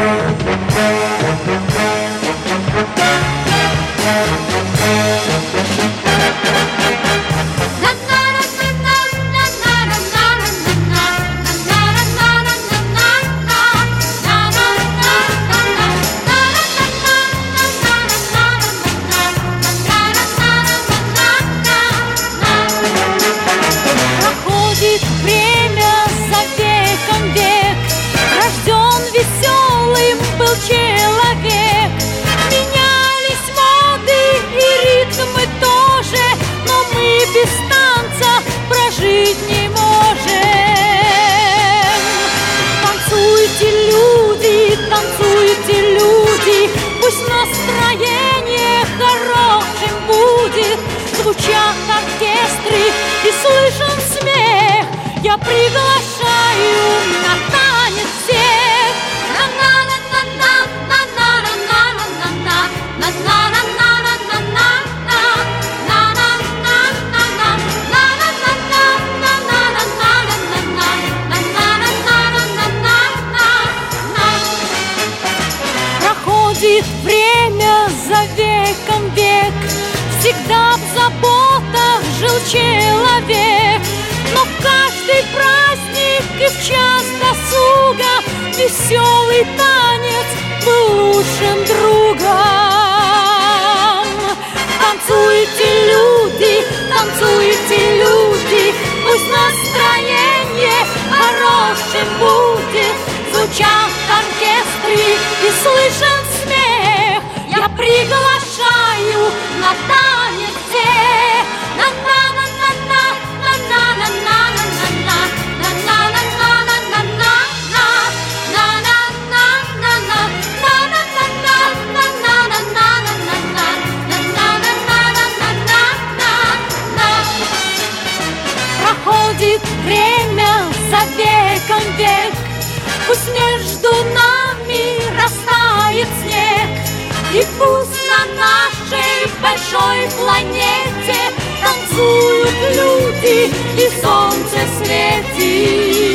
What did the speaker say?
Время за веком век, рожден веселым был человек. Менялись моды и ритмы тоже, но мы без танца прожить не можем. Танцуйте, люди, пусть настроение хорошим будет. Звучат оркестры и слышен смех, я приглашаю на танец всех. Проходит время за веком век, всегда в заботах жил человек. Но в каждый праздник и в час досуга веселый танец был лучшим другом. Танцуйте, люди, пусть настроение хорошим будет. Звучат оркестры и слышен смех, я приглашаю на танец всех. Проходит время за веком век, пусть между нами растает снег, и пусть на нашей большой планете танцуют люди и солнце светит.